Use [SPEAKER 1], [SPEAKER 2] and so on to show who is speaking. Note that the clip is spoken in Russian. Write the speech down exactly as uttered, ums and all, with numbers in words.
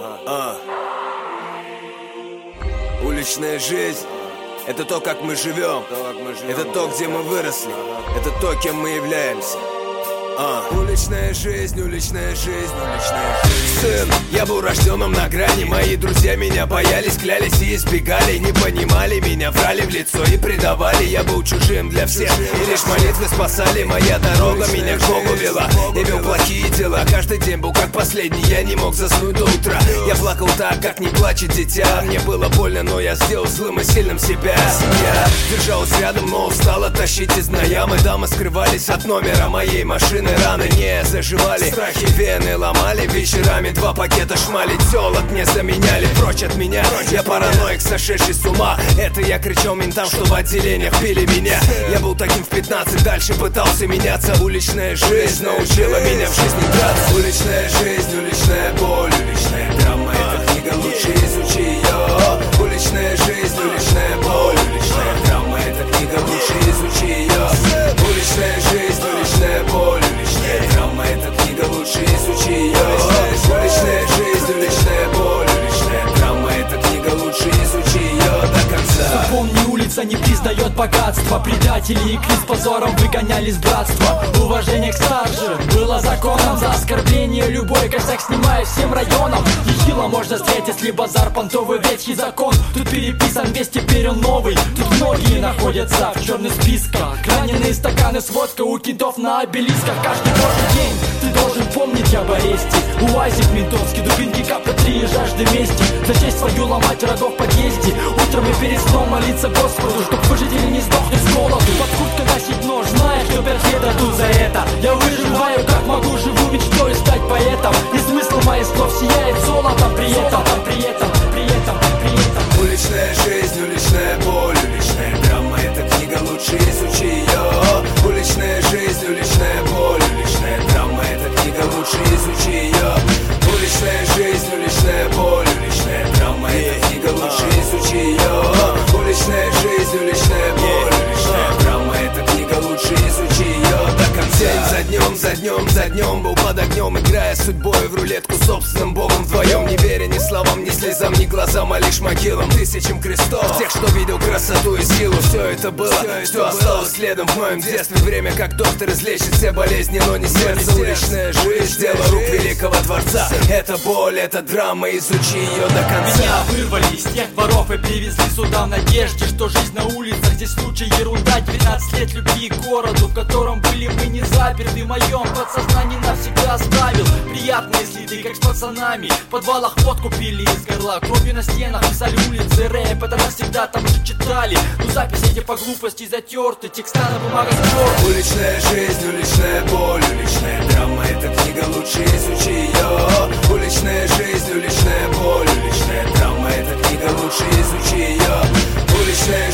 [SPEAKER 1] А. Уличная жизнь — это то, как мы живем. Это то, где мы выросли. Это то, кем мы являемся. А. Уличная жизнь, уличная жизнь, уличная жизнь. Сын, я был рожденным на грани. Мои друзья меня боялись, клялись и избегали. Не понимали меня, врали в лицо и предавали. Я был чужим для всех, и лишь молитвы спасали. Моя дорога меня к Богу вела. Я вел плохие дела, каждый день был как последний. Я не мог заснуть до утра. Я плакал так, как не плачет дитя. Мне было больно, но я сделал злым и сильным себя. Семья держалась рядом, но устала тащить из дна ямы. Дамы скрывались от номера моей машины. Раны не заживали, страхи вены ломали. Вечерами два пакета шмали, телок мне заменяли. Прочь от меня, я параноик, сошедший с ума. Это я кричал ментам, что в отделениях пили меня. Я был таким в пятнадцать, дальше пытался меняться. Уличная жизнь научила меня в жизни драться. Уличная жизнь, уличная боль, уличная драма. Эта книга, лучше изучи ее. Уличная жизнь, уличная боль, уличная драма. Эта книга, лучше изучи ее. Уличная жизнь, уличная боль, уличная драма. Эта книга, лучше изучи ее. Уличная жизнь, уличная боль, уличная драма. Эта книга, лучше изучи ее до конца.
[SPEAKER 2] Запомни, улица не признает богатства. Предатели и крик с позором выгоняли с братства. Уважение к старшим было законом. За оскорбление любой косяк снимаю всем районам. Ехила можно встретить, если базар понтовый ветхий закон. Тут переписан весь, теперь он новый. Тут многие находятся в черных списках. Раненые стаканы с водкой у кентов на обелисках. Каждый божий день ты должен помнить об аресте. УАЗик ментовский, дубинки, капля три и жажды мести. За честь свою ломать врагов в подъезде. Утром и перед сном молиться Господу, чтоб выжить или не сдохнуть с голоду. Под курткой носить нож, зная, что пять лет дадут за это. Я выживаю как могу, живу мечтой стать поэтом. И смысл моих слов сияет золотом при этом, при этом, при этом, при этом.
[SPEAKER 1] Уличная жизнь, уличная боль, уличная драма. Эта книга, лучше изучи ее. Уличная жизнь, уличная боль, уличная драма. Эта книга, лучше изучи ее. Уличная жизнь, уличная боль, уличная драма. Эта книга, лучше изучи ее. Уличная жизнь, уличная боль, уличная драма. Эта книга, лучше изучи ее до конца. День за днем, за днем, за днем был под огнем, играя с судьбой в рулетку собственным богом вдвоем. Не веря ни словам, ни слезам, ни глазам, а лишь могилам, тысячам крестов. Тех, что видел красоту и силу, все это было, что осталось следом в моем детстве. Время, как доктор излечит все болезни, но не сердце. Уличная жизнь, дело рук великого творца. Это боль, это драма, изучи ее до конца.
[SPEAKER 2] Меня вырвали из тех воров и привезли сюда в надежде, что жизнь на улицах здесь лучше ерунда. Двенадцать лет любви к городу, в котором были мы не заперты. В моем подсознании навсегда оставил приятные следы, как с пацанами. В подвалах водку пили из горла, кровью на стенах писали улицы рэп. Это навсегда там же читали, но записи эти по глупости затерты, текста на бумагах стерты.
[SPEAKER 1] Уличная жизнь, уличная боль, уличная драма. Эта книга, лучше изучи ее. Уличная жизнь, уличная боль, уличная драма. Эта книга, лучше изучи ее. Уличная